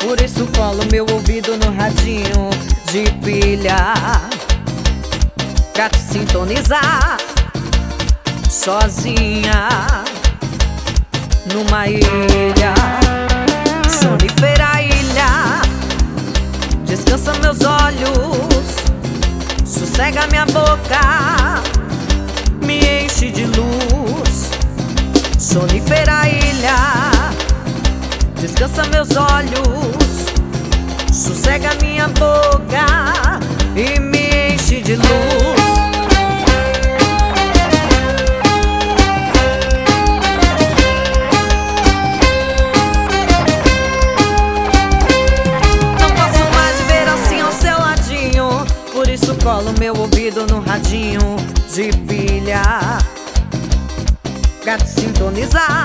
Por isso colo meu ouvido no radinho de pilha pra te sintonizar sozinha numa ilha, sonífera ilha. Descansa meus olhos, sossega minha boca, me enche de luz. Sonífera ilha, descansa meus olhos, sossega minha boca e me enche de luz. Não posso mais viver assim ao seu ladinho, por isso colo meu ouvido no radinho de pilha pra te sintonizar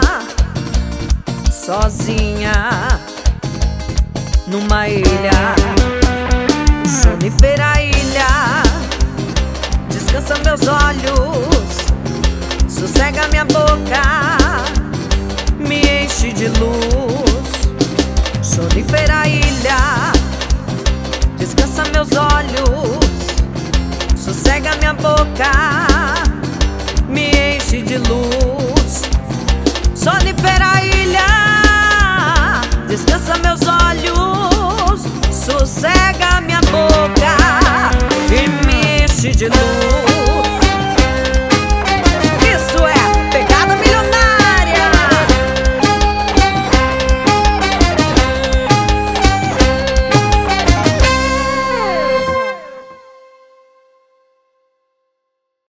sozinha numa ilha, sonífera ilha. Descansa meus olhos, sossega minha boca, me enche de luz. Sonífera ilha, descansa meus olhos, sossega minha boca, me enche de luz. Sonífera ilha, descansa meus olhos, sossega minha boca e me enche de luz.